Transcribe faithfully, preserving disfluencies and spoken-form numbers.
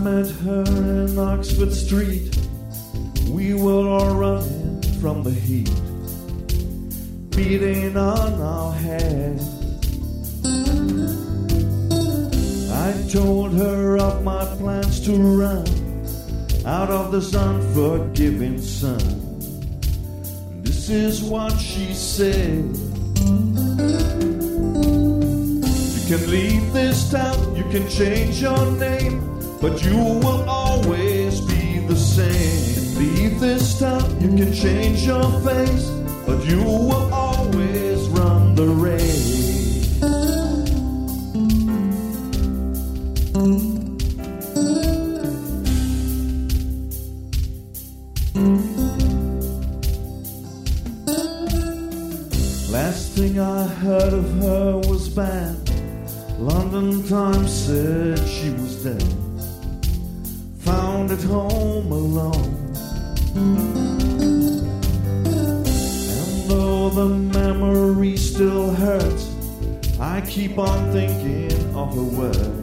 met her in Oxford Street. We were all running from the heat, beating on our heads. I told her of my plans to run out of this unforgiving sun. This is what she said: you can leave this town, you can change your name, but you will always be the same. Leave this town, you can change your face, but you will always run the race. Last thing I heard of her was bad. London Times said she was dead, found at home alone. And though the memory still hurts, I keep on thinking of her words.